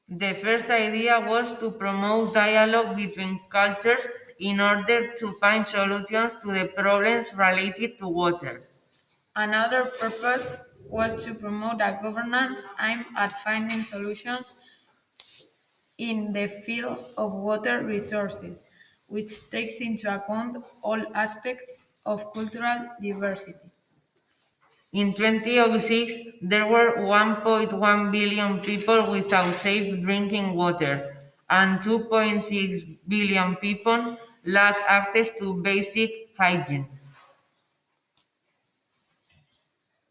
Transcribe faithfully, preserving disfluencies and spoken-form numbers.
The first idea was to promote dialogue between cultures in order to find solutions to the problems related to water. Another purpose was to promote a governance aimed at finding solutions in the field of water resources, which takes into account all aspects of cultural diversity. In twenty oh six, there were one point one billion people without safe drinking water, and two point six billion people lacked access to basic hygiene.